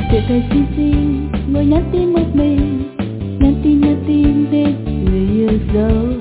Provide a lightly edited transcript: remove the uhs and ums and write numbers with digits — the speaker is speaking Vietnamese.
Tuổi thơ xinh xinh ngồi nhắn tin một mình, nhắn tin để người yêu dấu.